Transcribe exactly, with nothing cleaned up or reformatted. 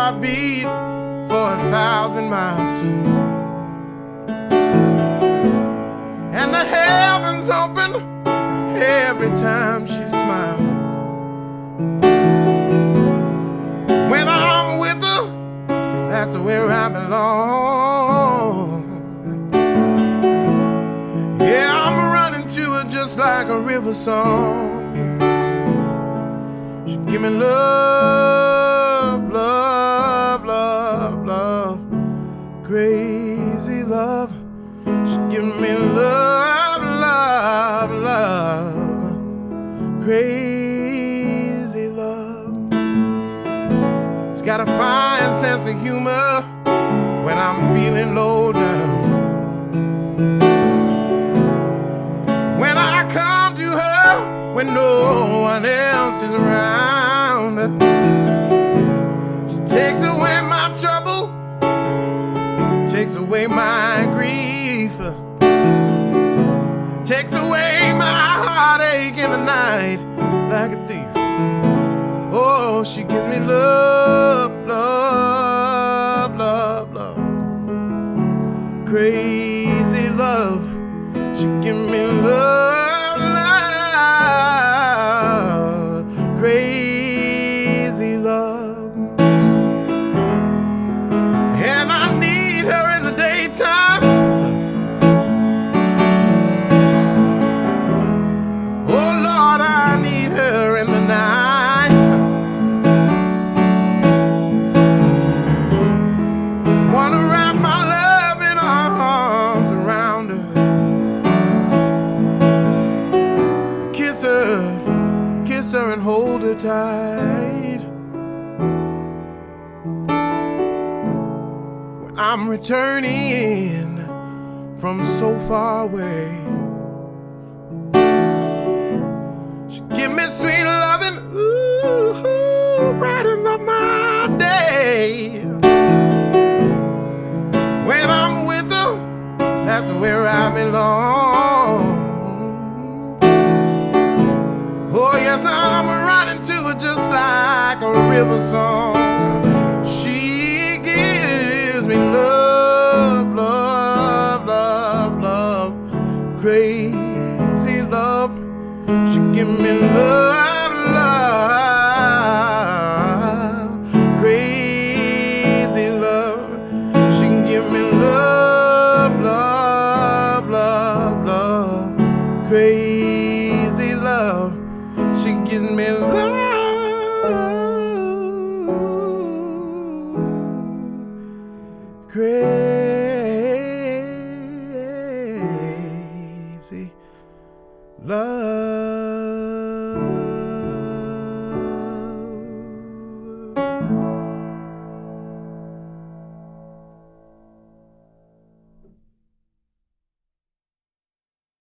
heartbeat for a thousand miles, and the heavens open every time she smiles. When I'm with her, that's where I belong. Yeah, I'm running to her just like a river song. She give me love, love, love, love, crazy love. She give me love, love, love, crazy love. She's got a fine sense of humor when I'm feeling low down. When I come to her when no one else is around, she takes away my trouble, takes away my grief, takes away my heartache in the night like a thief. Oh, she gives me love, love, love, love, crazy love. She give me love, love, crazy love. And I need her in the daytime. Oh Lord, I need her in the night. Wanna wrap my love in arms around her, kiss her, kiss her and hold her tight. When I'm returning from so far away, she give me sweet loving, ooh, brightens up my day. When I'm with her, that's where I belong. Oh yes, I'm running to her just like a river song. She gives me love, love, love, love, crazy love. She give me love, love, crazy love. She can give me love, love, love, love, crazy love. She gives me love, crazy.